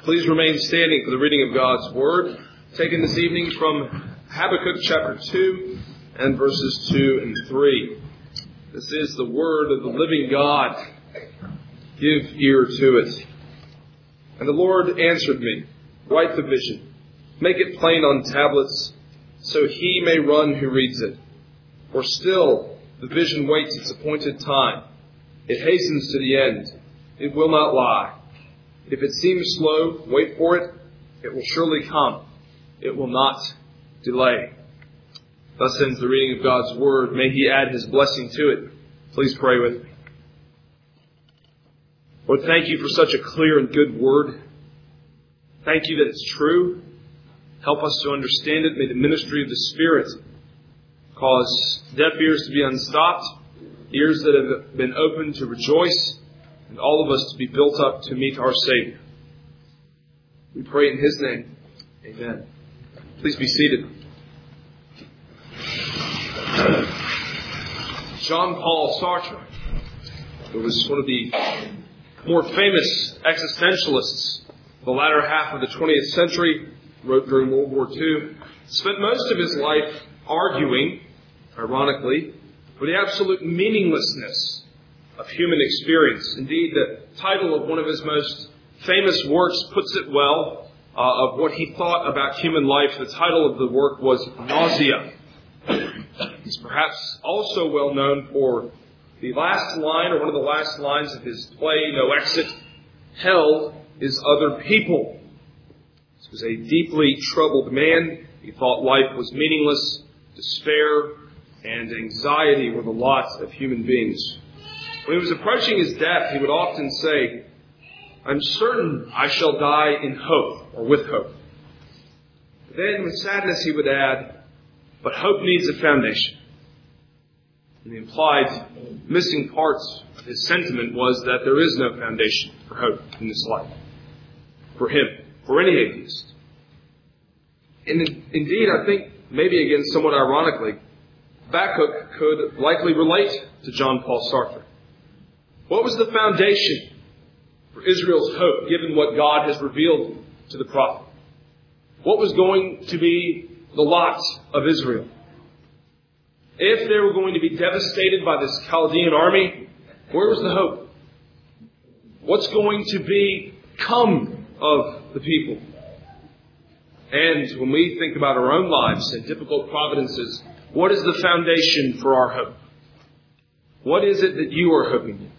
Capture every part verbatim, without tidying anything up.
Please remain standing for the reading of God's Word, taken this evening from Habakkuk chapter two and verses two and three. This is the Word of the living God. Give ear to it. And the Lord answered me, write the vision, make it plain on tablets, so he may run who reads it. For still the vision waits its appointed time. It hastens to the end. It will not lie. If it seems slow, wait for it. It will surely come. It will not delay. Thus ends the reading of God's Word. May He add His blessing to it. Please pray with me. Lord, thank You for such a clear and good Word. Thank You that it's true. Help us to understand it. May the ministry of the Spirit cause deaf ears to be unstopped, ears that have been opened to rejoice, and all of us to be built up to meet our Savior. We pray in His name. Amen. Please be seated. Jean-Paul Sartre, who was one of the more famous existentialists of the latter half of the twentieth century, wrote during World War Two, spent most of his life arguing, ironically, for the absolute meaninglessness of human experience. Indeed, the title of one of his most famous works puts it well, uh, of what he thought about human life. The title of the work was Nausea. He's perhaps also well known for the last line, or one of the last lines of his play, No Exit. Hell is other people. This was a deeply troubled man. He thought life was meaningless. Despair and anxiety were the lot of human beings. When he was approaching his death, he would often say, I'm certain I shall die in hope, or with hope. Then with sadness he would add, but hope needs a foundation. And the implied missing parts of his sentiment was that there is no foundation for hope in this life. For him, for any atheist. And indeed, I think, maybe again somewhat ironically, Habakkuk could likely relate to Jean-Paul Sartre. What was the foundation for Israel's hope, given what God has revealed to the prophet? What was going to be the lot of Israel? If they were going to be devastated by this Chaldean army, where was the hope? What's going to become of the people? And when we think about our own lives and difficult providences, what is the foundation for our hope? What is it that you are hoping in?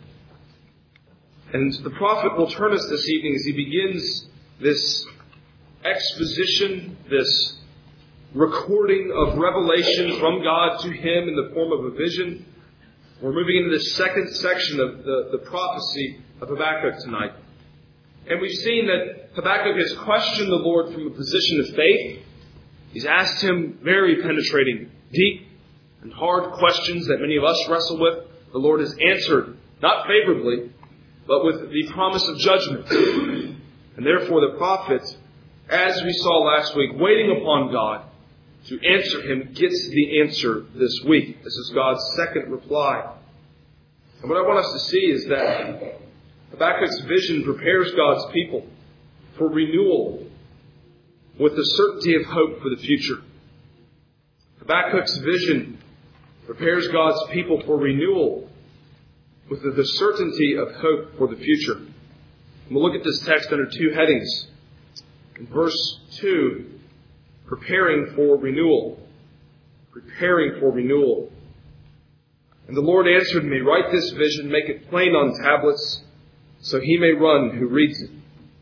And the prophet will turn us this evening as he begins this exposition, this recording of revelation from God to him in the form of a vision. We're moving into the second section of the, the prophecy of Habakkuk tonight. And we've seen that Habakkuk has questioned the Lord from a position of faith. He's asked him very penetrating, deep, and hard questions that many of us wrestle with. The Lord has answered, not favorably, but with the promise of judgment. And therefore the prophet, as we saw last week, waiting upon God to answer him, gets the answer this week. This is God's second reply. And what I want us to see is that Habakkuk's vision prepares God's people for renewal with the certainty of hope for the future. Habakkuk's vision prepares God's people for renewal with the certainty of hope for the future. And we'll look at this text under two headings. In verse two, preparing for renewal. Preparing for renewal. And the Lord answered me, write this vision, make it plain on tablets, so he may run who reads it.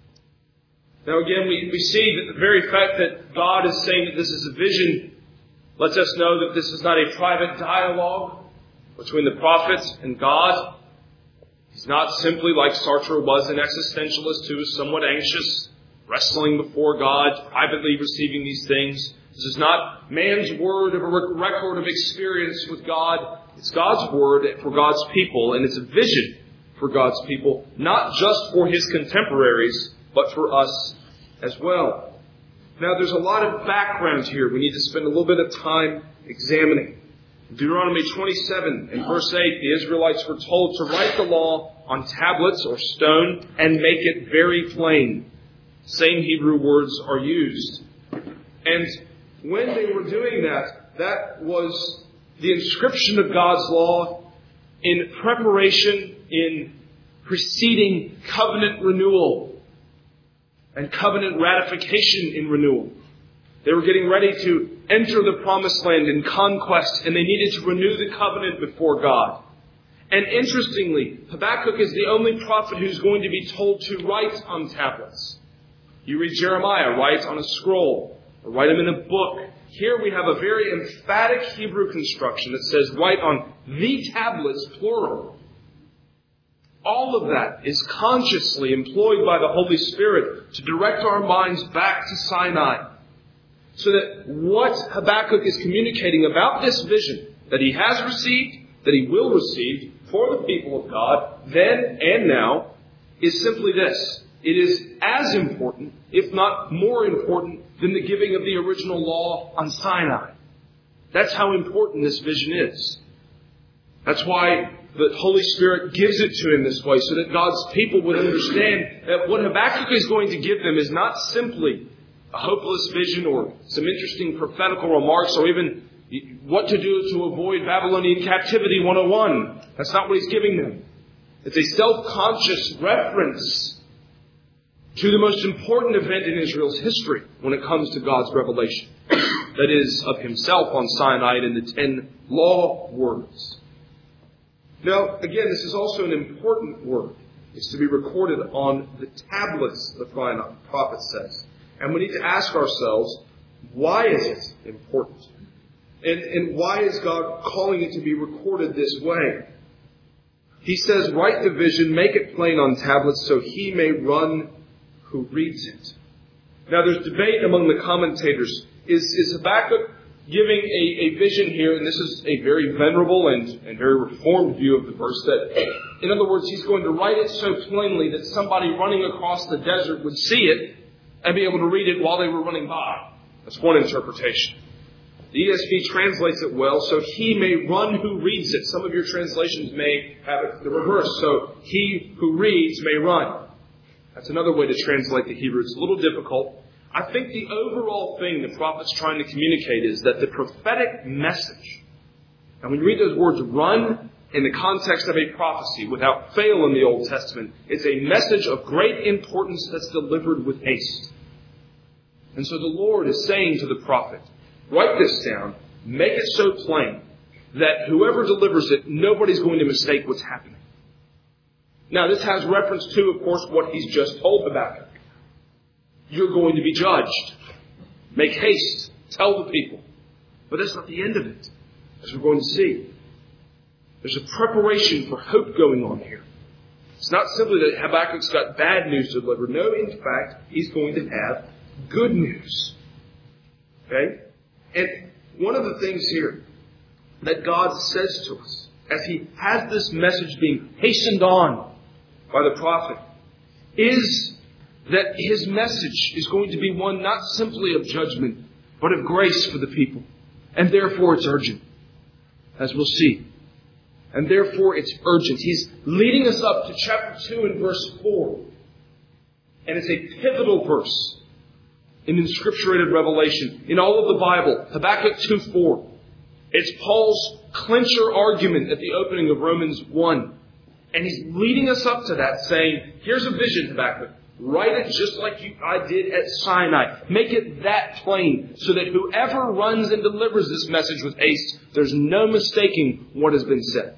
Now again, we, we see that the very fact that God is saying that this is a vision lets us know that this is not a private dialogue between the prophet and God. He's not simply like Sartre was, an existentialist who was somewhat anxious, wrestling before God, privately receiving these things. This is not man's word of a record of experience with God. It's God's word for God's people, and it's a vision for God's people, not just for his contemporaries, but for us as well. Now, there's a lot of background here we need to spend a little bit of time examining. In Deuteronomy twenty-seven and verse eight, the Israelites were told to write the law on tablets or stone and make it very plain. Same Hebrew words are used. And when they were doing that, that was the inscription of God's law in preparation, in preceding covenant renewal and covenant ratification in renewal. They were getting ready to enter the promised land in conquest, and they needed to renew the covenant before God. And interestingly, Habakkuk is the only prophet who's going to be told to write on tablets. You read Jeremiah, write on a scroll, or write them in a book. Here we have a very emphatic Hebrew construction that says write on the tablets, plural. All of that is consciously employed by the Holy Spirit to direct our minds back to Sinai. So that what Habakkuk is communicating about this vision that he has received, that he will receive for the people of God, then and now, is simply this. It is as important, if not more important, than the giving of the original law on Sinai. That's how important this vision is. That's why the Holy Spirit gives it to him this way, so that God's people would understand that what Habakkuk is going to give them is not simply a hopeless vision or some interesting prophetical remarks or even what to do to avoid Babylonian captivity one oh one. That's not what he's giving them. It's a self-conscious reference to the most important event in Israel's history when it comes to God's revelation. That is, of himself on Sinai and in the ten law words. Now, again, this is also an important word. It's to be recorded on the tablets, the prophet says. And we need to ask ourselves, why is it important? And, and why is God calling it to be recorded this way? He says, write the vision, make it plain on tablets so he may run who reads it. Now there's debate among the commentators. Is, is Habakkuk giving a, a vision here, and this is a very venerable and, and very reformed view of the verse, that, in other words, he's going to write it so plainly that somebody running across the desert would see it and be able to read it while they were running by. That's one interpretation. The E S V translates it well, so he may run who reads it. Some of your translations may have it the reverse, so he who reads may run. That's another way to translate the Hebrew. It's a little difficult. I think the overall thing the prophet's trying to communicate is that the prophetic message, and when you read those words run in the context of a prophecy without fail in the Old Testament, it's a message of great importance that's delivered with haste. And so the Lord is saying to the prophet, write this down, make it so plain that whoever delivers it, nobody's going to mistake what's happening. Now, this has reference to, of course, what he's just told Habakkuk. You're going to be judged. Make haste. Tell the people. But that's not the end of it, as we're going to see. There's a preparation for hope going on here. It's not simply that Habakkuk's got bad news to deliver. No, in fact, he's going to have good news. Okay? And one of the things here that God says to us, as he has this message being hastened on by the prophet, is that his message is going to be one not simply of judgment, but of grace for the people. And therefore it's urgent, as we'll see. And therefore it's urgent. He's leading us up to chapter two and verse four. And it's a pivotal verse in inscripturated revelation in all of the Bible. Habakkuk two four. It's Paul's clincher argument at the opening of Romans one. And he's leading us up to that, saying, here's a vision, Habakkuk. Write it just like you, I did at Sinai. Make it that plain so that whoever runs and delivers this message with haste, there's no mistaking what has been said.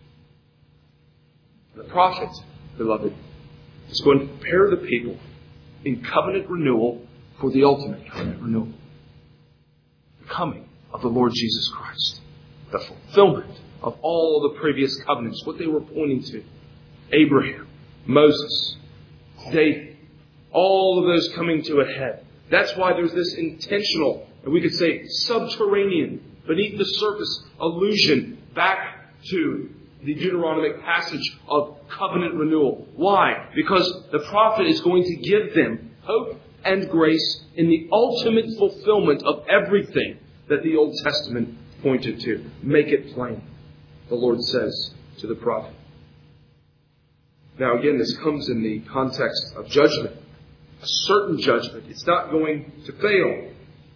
The prophet, beloved, is going to prepare the people in covenant renewal for the ultimate covenant renewal. The coming of the Lord Jesus Christ. The fulfillment of all the previous covenants, what they were pointing to. Abraham, Moses, David, all of those coming to a head. That's why there's this intentional, and we could say subterranean, beneath the surface, allusion back to the Deuteronomic passage of covenant renewal. Why? Because the prophet is going to give them hope and grace in the ultimate fulfillment of everything that the Old Testament pointed to. Make it plain, the Lord says to the prophet. Now again, this comes in the context of judgment. a certain judgment. It's not going to fail.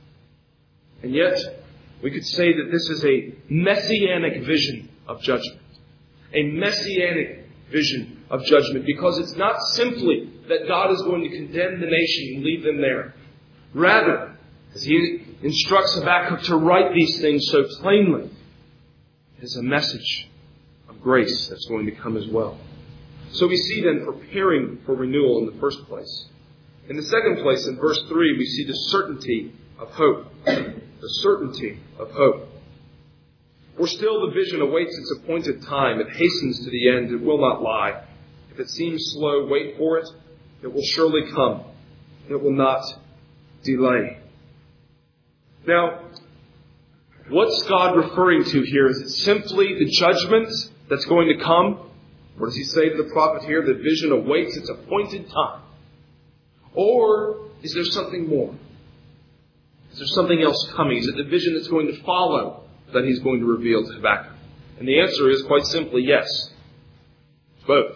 And yet, we could say that this is a messianic vision of judgment. A messianic vision of judgment, because it's not simply that God is going to condemn the nation and leave them there. Rather, as he instructs Habakkuk to write these things so plainly, it is a message of grace that's going to come as well. So we see then preparing for renewal in the first place. In the second place, in verse three, we see the certainty of hope. The certainty of hope. For still the vision awaits its appointed time. It hastens to the end. It will not lie. If it seems slow, wait for it. It will surely come. It will not delay. Now, what's God referring to here? Is it simply the judgment that's going to come? Or does he say to the prophet here, the vision awaits its appointed time? Or is there something more? Is there something else coming? Is it the vision that's going to follow that he's going to reveal to Habakkuk? And the answer is quite simply yes. Both.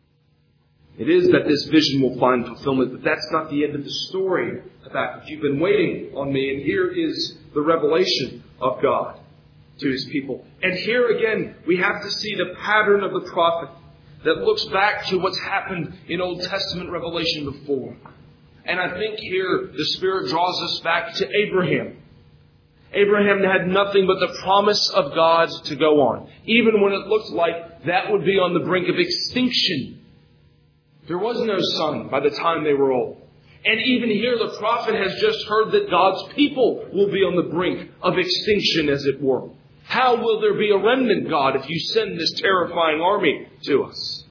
It is that this vision will find fulfillment, but that's not the end of the story, Habakkuk. You've been waiting on me, and here is the revelation of God to his people. And here again, we have to see the pattern of the prophet that looks back to what's happened in Old Testament revelation before. And I think here the Spirit draws us back to Abraham. Abraham had nothing but the promise of God to go on, even when it looked like that would be on the brink of extinction. There was no son by the time they were old. And even here the prophet has just heard that God's people will be on the brink of extinction, as it were. How will there be a remnant, God, if you send this terrifying army to us?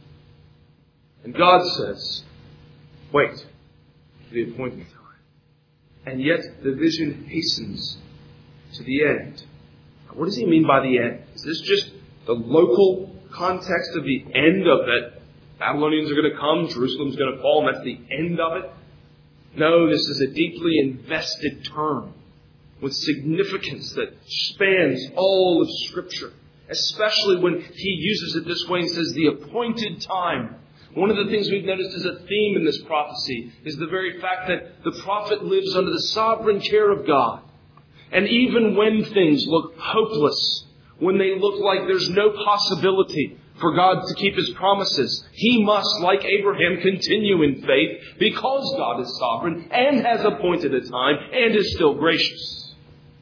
And God says, wait for the appointed time. And yet the vision hastens to the end. Now, what does he mean by the end? Is this just the local context of the end of it? Babylonians are going to come, Jerusalem's going to fall, and that's the end of it? No, this is a deeply invested term with significance that spans all of Scripture, especially when he uses it this way and says the appointed time. One of the things we've noticed as a theme in this prophecy is the very fact that the prophet lives under the sovereign care of God. And even when things look hopeless, when they look like there's no possibility for God to keep his promises, he must, like Abraham, continue in faith because God is sovereign and has appointed a time and is still gracious.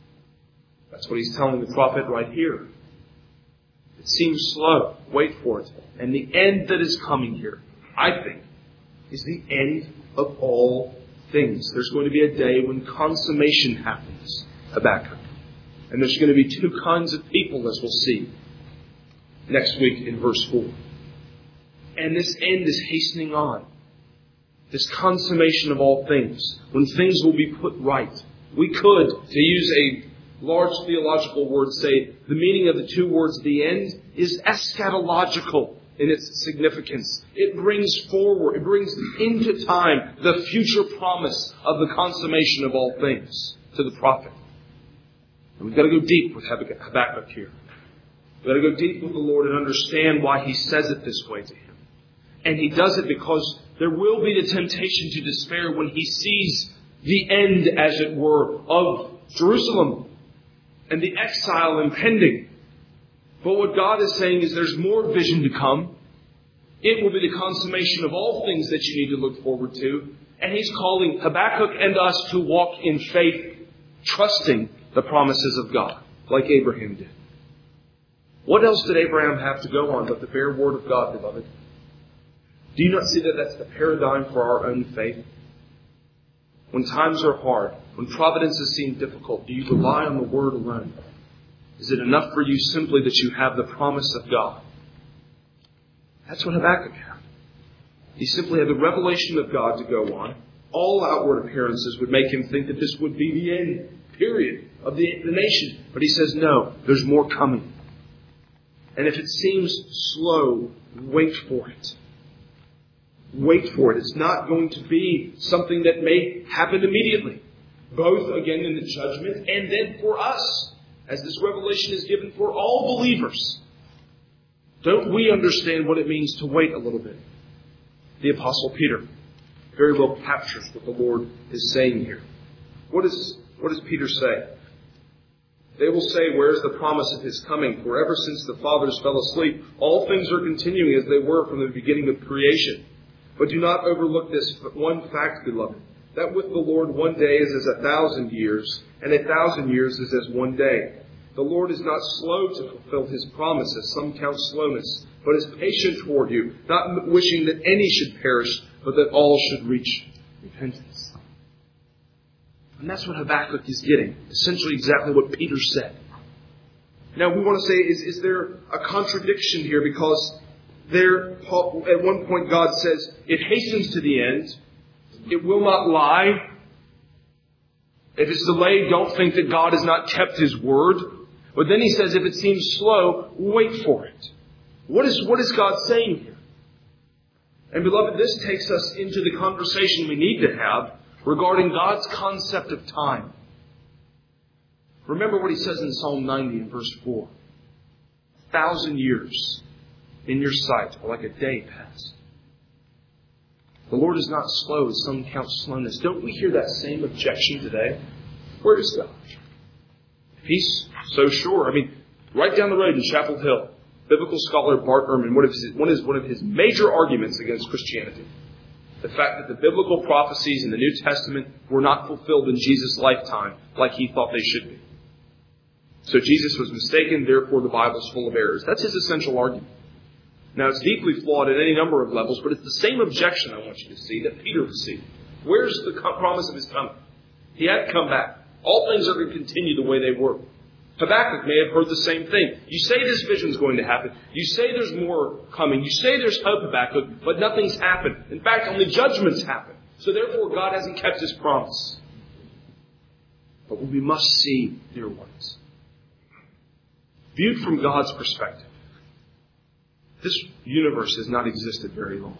That's what he's telling the prophet right here. It seems slow. Wait for it. And the end that is coming here, I think, is the end of all things. There's going to be a day when consummation happens, Habakkuk. And there's going to be two kinds of people, as we'll see next week in verse four. And this end is hastening on. This consummation of all things, when things will be put right. We could, to use a large theological word, say the meaning of the two words, the end, is eschatological in its significance. It brings forward, it brings into time the future promise of the consummation of all things to the prophet. And we've got to go deep with Habakkuk here. We've got to go deep with the Lord and understand why he says it this way to him. And he does it because there will be the temptation to despair when he sees the end, as it were, of Jerusalem and the exile impending. But what God is saying is there's more vision to come. It will be the consummation of all things that you need to look forward to. And he's calling Habakkuk and us to walk in faith, trusting the promises of God, like Abraham did. What else did Abraham have to go on but the bare word of God, beloved? Do you not see that that's the paradigm for our own faith? When times are hard, when providences seem difficult, do you rely on the word alone? Is it enough for you simply that you have the promise of God? That's what Habakkuk had. He simply had the revelation of God to go on. All outward appearances would make him think that this would be the end, period, of the, the nation. But he says, no, there's more coming. And if it seems slow, wait for it. Wait for it. It's not going to be something that may happen immediately. Both, again, in the judgment and then for us, as this revelation is given for all believers. Don't we understand what it means to wait a little bit? The Apostle Peter, very well captures what the Lord is saying here. What, is, what does Peter say? They will say, where is the promise of his coming? For ever since the fathers fell asleep, all things are continuing as they were from the beginning of creation. But do not overlook this one fact, beloved, that with the Lord one day is as a thousand years, and a thousand years is as one day. The Lord is not slow to fulfill his promise, as some count slowness, but is patient toward you, not wishing that any should perish, but that all should reach repentance. And that's what Habakkuk is getting. Essentially exactly what Peter said. Now we want to say, is, is there a contradiction here? Because there, at one point God says, it hastens to the end. It will not lie. If it's delayed, don't think that God has not kept his word. But then he says, if it seems slow, wait for it. What is, what is God saying here? And beloved, this takes us into the conversation we need to have regarding God's concept of time. Remember what he says in Psalm ninety in verse four. A thousand years in your sight are like a day past. The Lord is not slow as some count slowness. Don't we hear that same objection today? Where is God? If he's so sure. I mean, right down the road in Chapel Hill, biblical scholar Bart Ehrman, one of his, one is one of his major arguments against Christianity. The fact that the biblical prophecies in the New Testament were not fulfilled in Jesus' lifetime like he thought they should be. So Jesus was mistaken, therefore the Bible's full of errors. That's his essential argument. Now it's deeply flawed at any number of levels, but it's the same objection I want you to see that Peter received. Where's the promise of his coming? He had come back. All things are going to continue the way they were. Habakkuk may have heard the same thing. You say this vision's going to happen. You say there's more coming. You say there's hope, Habakkuk, but nothing's happened. In fact, only judgments happen. So therefore, God hasn't kept his promise. But what we must see, dear ones, viewed from God's perspective, this universe has not existed very long.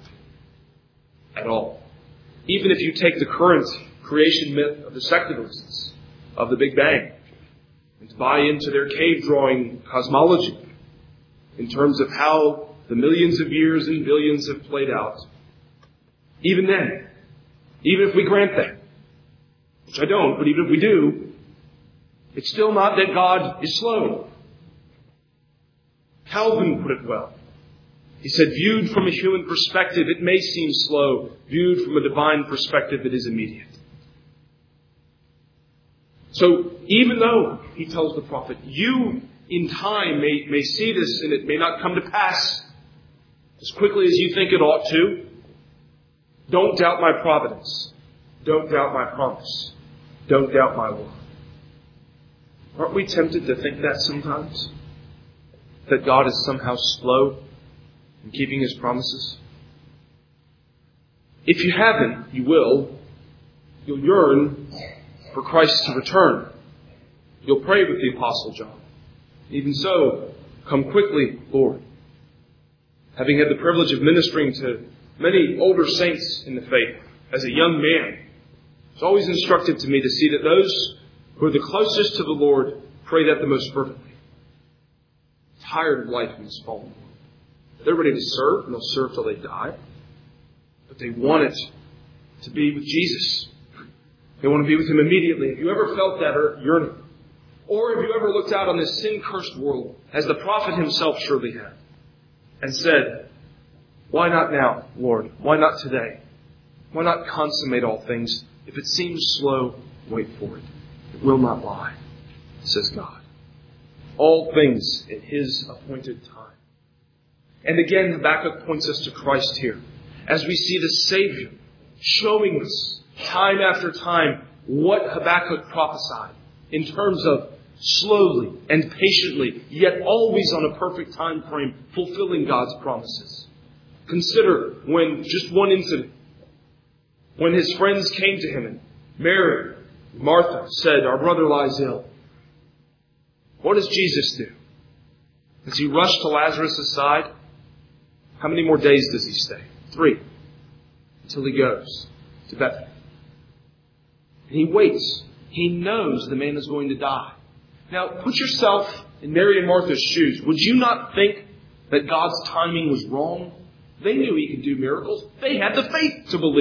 At all. Even if you take the current creation myth of the secularists, of the Big Bang, and to buy into their cave-drawing cosmology in terms of how the millions of years and billions have played out. Even then, even if we grant that, which I don't, but even if we do, it's still not that God is slow. Calvin put it well. He said, viewed from a human perspective, it may seem slow. Viewed from a divine perspective, it is immediate. So even though, he tells the prophet, you in time may, may see this and it may not come to pass as quickly as you think it ought to, don't doubt my providence. Don't doubt my promise. Don't doubt my word. Aren't we tempted to think that sometimes? That God is somehow slow in keeping his promises? If you haven't, you will. You'll yearn for Christ to return. You'll pray with the Apostle John. Even so, come quickly, Lord. Having had the privilege of ministering to many older saints in the faith as a young man, it's always instructive to me to see that those who are the closest to the Lord pray that the most fervently. Tired of life in this fallen world. They're ready to serve, and they'll serve till they die. But they want it to be with Jesus. They want to be with him immediately. Have you ever felt that yearning? Or have you ever looked out on this sin-cursed world, as the prophet himself surely had, and said, why not now, Lord? Why not today? Why not consummate all things? If it seems slow, wait for it. It will not lie, says God. All things in his appointed time. And again, Habakkuk points us to Christ here, as we see the Savior showing us time after time what Habakkuk prophesied in terms of slowly and patiently, yet always on a perfect time frame, fulfilling God's promises. Consider when just one incident, when his friends came to him and Mary, Martha said, our brother lies ill. What does Jesus do? Does he rush to Lazarus' side? How many more days does he stay? Three. Until he goes to Bethany. And he waits. He knows the man is going to die. Now, put yourself in Mary and Martha's shoes. Would you not think that God's timing was wrong? They knew he could do miracles. They had the faith to believe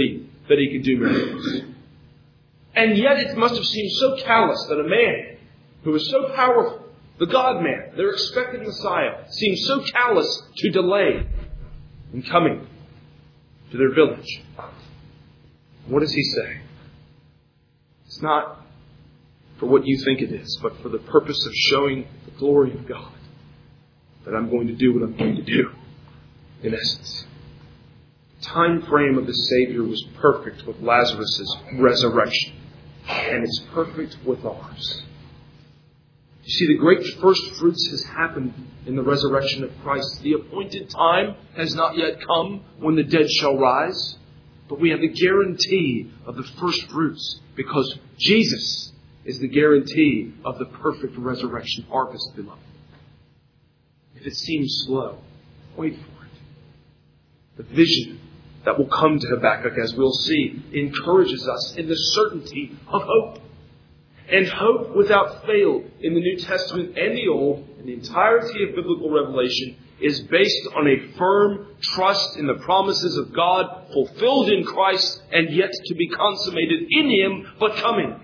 that he could do miracles. And yet it must have seemed so callous that a man who was so powerful, the God-man, their expected Messiah, seemed so callous to delay in coming to their village. What does he say? It's not for what you think it is, but for the purpose of showing the glory of God, that I'm going to do what I'm going to do, in essence. The time frame of the Savior was perfect with Lazarus' resurrection, and it's perfect with ours. You see, the great first fruits has happened in the resurrection of Christ. The appointed time has not yet come when the dead shall rise, but we have the guarantee of the first fruits because Jesus is the guarantee of the perfect resurrection harvest, beloved. If it seems slow, wait for it. The vision that will come to Habakkuk, as we'll see, encourages us in the certainty of hope. And hope without fail in the New Testament and the Old, and the entirety of biblical revelation, is based on a firm trust in the promises of God fulfilled in Christ and yet to be consummated in Him, but coming.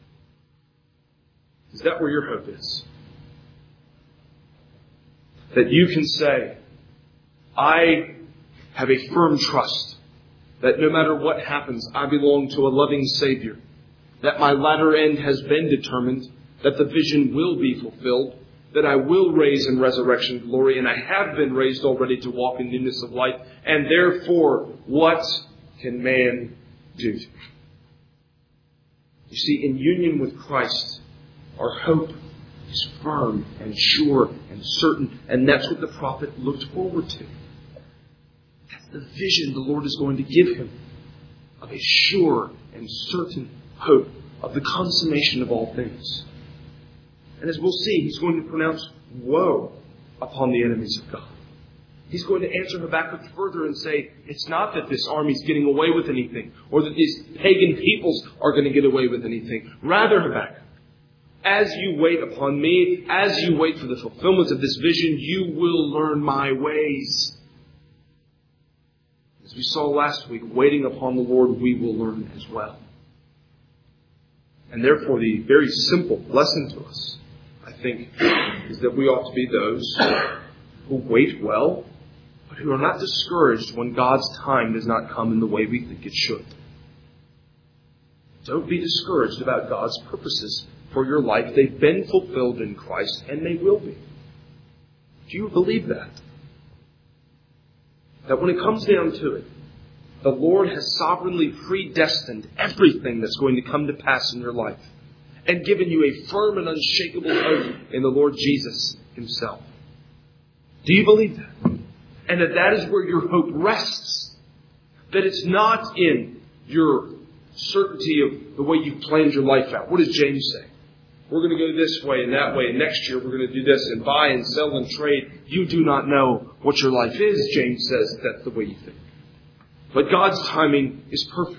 Is that where your hope is? That you can say, I have a firm trust that no matter what happens, I belong to a loving Savior. That my latter end has been determined, that the vision will be fulfilled, that I will raise in resurrection glory, and I have been raised already to walk in newness of life. And therefore, what can man do? You see, in union with Christ, our hope is firm and sure and certain, and that's what the prophet looked forward to. That's the vision the Lord is going to give him of a sure and certain hope of the consummation of all things. And as we'll see, he's going to pronounce woe upon the enemies of God. He's going to answer Habakkuk further and say, it's not that this army's getting away with anything, or that these pagan peoples are going to get away with anything. Rather, Habakkuk, as you wait upon me, as you wait for the fulfillment of this vision, you will learn my ways. As we saw last week, waiting upon the Lord, we will learn as well. And therefore, the very simple lesson to us, I think, is that we ought to be those who wait well, but who are not discouraged when God's time does not come in the way we think it should. Don't be discouraged about God's purposes for your life. They've been fulfilled in Christ, and they will be. Do you believe that? That when it comes down to it, the Lord has sovereignly predestined everything that's going to come to pass in your life and given you a firm and unshakable hope in the Lord Jesus Himself. Do you believe that? And that that is where your hope rests. That it's not in your certainty of the way you've planned your life out. What does James say? We're going to go this way and that way, and next year we're going to do this and buy and sell and trade. You do not know what your life is, James says, if that's the way you think. But God's timing is perfect.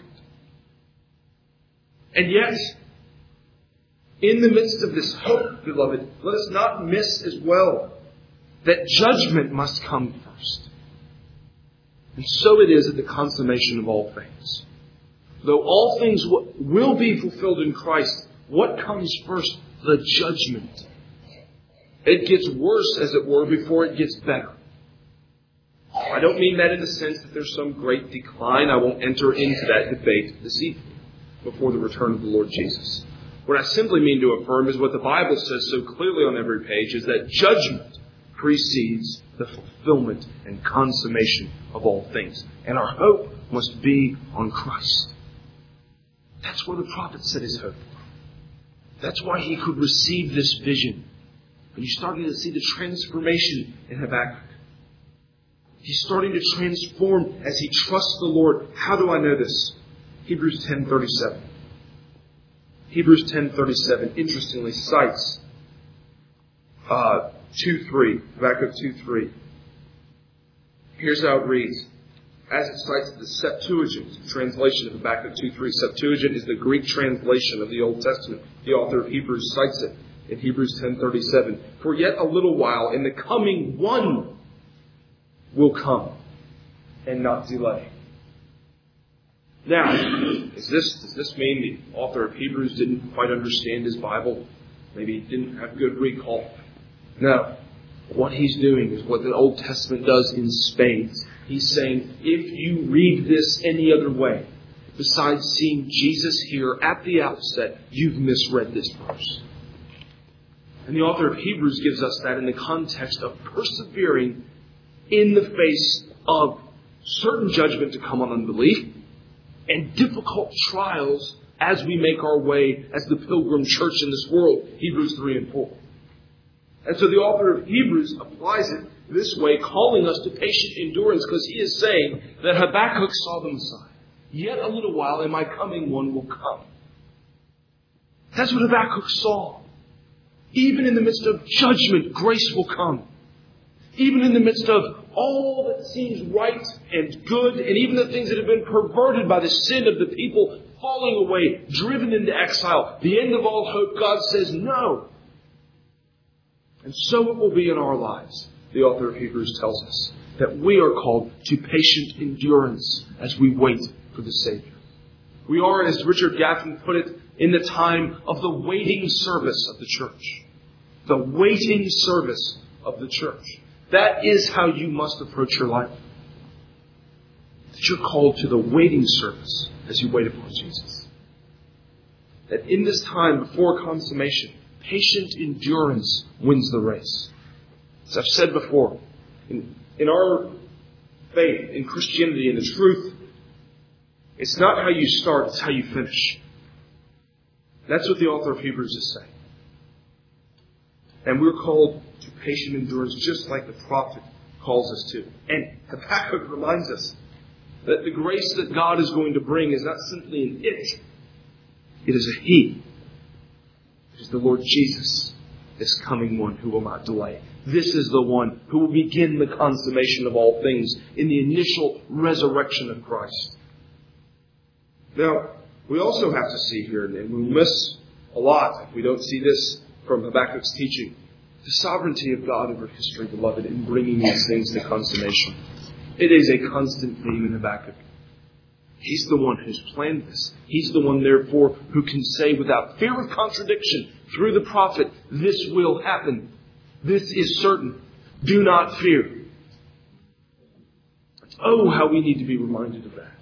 And yet, in the midst of this hope, beloved, let us not miss as well that judgment must come first. And so it is at the consummation of all things. Though all things will be fulfilled in Christ, what comes first? The judgment. It gets worse, as it were, before it gets better. I don't mean that in the sense that there's some great decline. I won't enter into that debate this evening before the return of the Lord Jesus. What I simply mean to affirm is what the Bible says so clearly on every page, is that judgment precedes the fulfillment and consummation of all things. And our hope must be on Christ. That's where the prophet set his hope. That's why he could receive this vision. And you're starting to see the transformation in Habakkuk. He's starting to transform as he trusts the Lord. How do I know this? Hebrews ten thirty-seven. Hebrews ten thirty-seven interestingly cites uh, two three. Habakkuk two three. Here's how it reads. As it cites the Septuagint translation of Habakkuk two three. Septuagint is the Greek translation of the Old Testament. The author of Hebrews cites it in Hebrews ten thirty-seven. For yet a little while, in the coming one will come and not delay. Now, is this, does this mean the author of Hebrews didn't quite understand his Bible? Maybe he didn't have good recall? No. What he's doing is what the Old Testament does in spades. He's saying, if you read this any other way, besides seeing Jesus here at the outset, you've misread this verse. And the author of Hebrews gives us that in the context of persevering in the face of certain judgment to come on unbelief and difficult trials as we make our way as the pilgrim church in this world, Hebrews three and four. And so the author of Hebrews applies it this way, calling us to patient endurance, because he is saying that Habakkuk saw the Messiah. Yet a little while, and my coming one will come. That's what Habakkuk saw. Even in the midst of judgment, grace will come. Even in the midst of all that seems right and good, and even the things that have been perverted by the sin of the people falling away, driven into exile, the end of all hope, God says no. And so it will be in our lives, the author of Hebrews tells us, that we are called to patient endurance as we wait for the Savior. We are, as Richard Gaffin put it, in the time of the waiting service of the church. The waiting service of the church. That is how you must approach your life. That you're called to the waiting service as you wait upon Jesus. That in this time before consummation, patient endurance wins the race. As I've said before, in, in our faith, in Christianity, in the truth, it's not how you start, it's how you finish. That's what the author of Hebrews is saying. And we're called to patient endurance just like the prophet calls us to. And Habakkuk reminds us that the grace that God is going to bring is not simply an it. It is a he. It is the Lord Jesus, this coming one who will not delay. This is the one who will begin the consummation of all things in the initial resurrection of Christ. Now, we also have to see here, and we miss a lot if we don't see this from Habakkuk's teaching, the sovereignty of God over history, beloved, in bringing these things to consummation. It is a constant theme in Habakkuk. He's the one who's planned this. He's the one, therefore, who can say without fear of contradiction through the prophet, this will happen. This is certain. Do not fear. Oh, how we need to be reminded of that.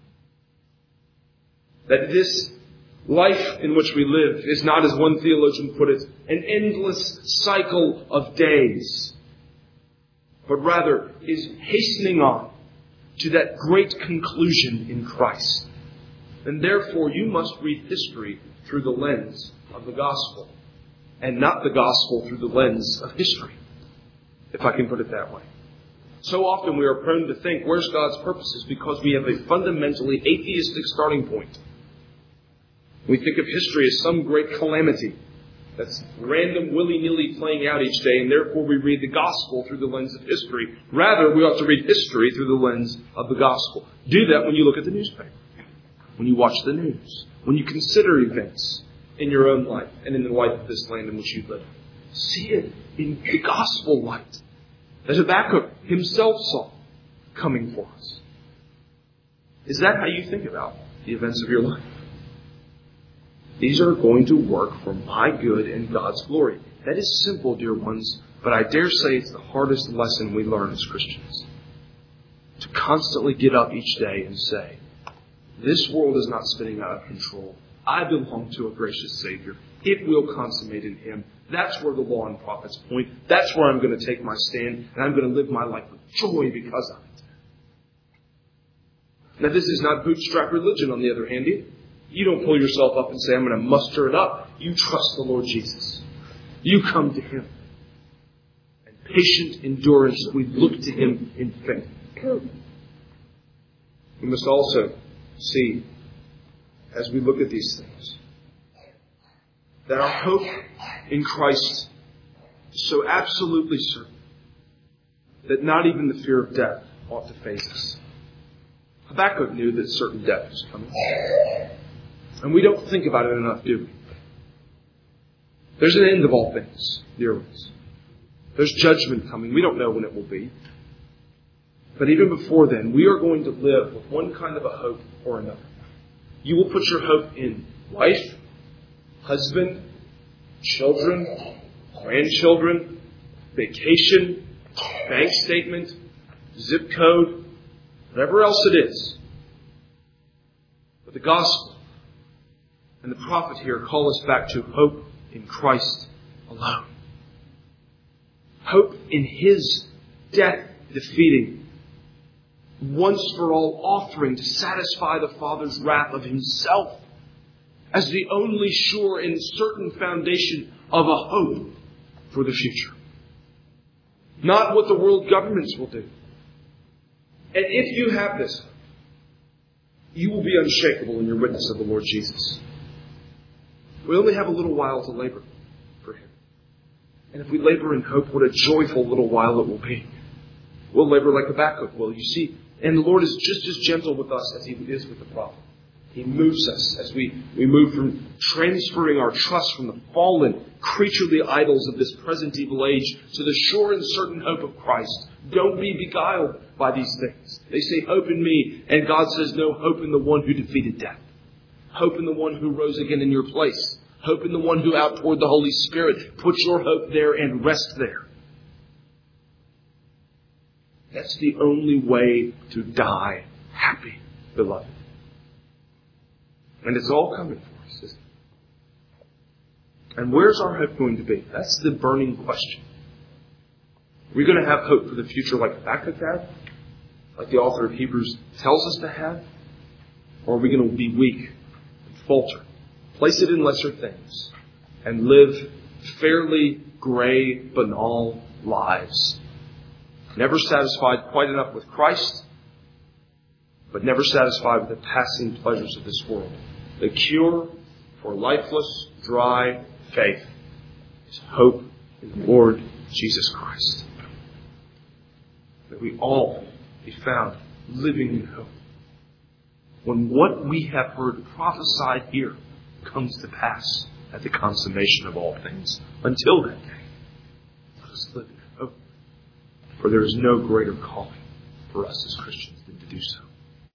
That this life in which we live is not, as one theologian put it, an endless cycle of days, but rather is hastening on to that great conclusion in Christ. And therefore you must read history through the lens of the gospel, and not the gospel through the lens of history, if I can put it that way. So often we are prone to think, where's God's purposes? Because we have a fundamentally atheistic starting point. We think of history as some great calamity that's random, willy-nilly playing out each day, and therefore we read the gospel through the lens of history. Rather, we ought to read history through the lens of the gospel. Do that when you look at the newspaper, when you watch the news, when you consider events in your own life and in the life of this land in which you live. See it in the gospel light that Habakkuk himself saw coming for us. Is that how you think about the events of your life? These are going to work for my good and God's glory. That is simple, dear ones, but I dare say it's the hardest lesson we learn as Christians. To constantly get up each day and say, this world is not spinning out of control. I belong to a gracious Savior. It will consummate in Him. That's where the law and prophets point. That's where I'm going to take my stand, and I'm going to live my life with joy because of it. Now, this is not bootstrap religion, on the other hand, either. You don't pull yourself up and say, I'm going to muster it up. You trust the Lord Jesus. You come to Him. And patient endurance, we look to Him in faith. We must also see, as we look at these things, that our hope in Christ is so absolutely certain that not even the fear of death ought to faze us. Habakkuk knew that certain death was coming. And we don't think about it enough, do we? There's an end of all things, dear ones. There's judgment coming. We don't know when it will be. But even before then, we are going to live with one kind of a hope or another. You will put your hope in wife, husband, children, grandchildren, vacation, bank statement, zip code, whatever else it is. But the gospel and the prophet here call us back to hope in Christ alone. Hope in His death-defeating, once-for-all offering to satisfy the Father's wrath of Himself as the only sure and certain foundation of a hope for the future. Not what the world governments will do. And if you have this, you will be unshakable in your witness of the Lord Jesus. We only have a little while to labor for Him. And if we labor in hope, what a joyful little while it will be. We'll labor like Habakkuk will. You see, and the Lord is just as gentle with us as He is with the prophet. He moves us as we, we move from transferring our trust from the fallen, creaturely idols of this present evil age to the sure and certain hope of Christ. Don't be beguiled by these things. They say, hope in me. And God says, no, hope in the one who defeated death. Hope in the one who rose again in your place. Hope in the one who outpoured the Holy Spirit. Put your hope there and rest there. That's the only way to die happy, beloved. And it's all coming for us, isn't it? And where's our hope going to be? That's the burning question. Are we going to have hope for the future like Habakkuk had? Like the author of Hebrews tells us to have? Or are we going to be weak and falter? Place it in lesser things and live fairly gray, banal lives. Never satisfied quite enough with Christ, but never satisfied with the passing pleasures of this world. The cure for lifeless, dry faith is hope in the Lord Jesus Christ. That we all be found living in hope. When what we have heard prophesied here comes to pass at the consummation of all things. Until that day, let us live in hope. For there is no greater calling for us as Christians than to do so.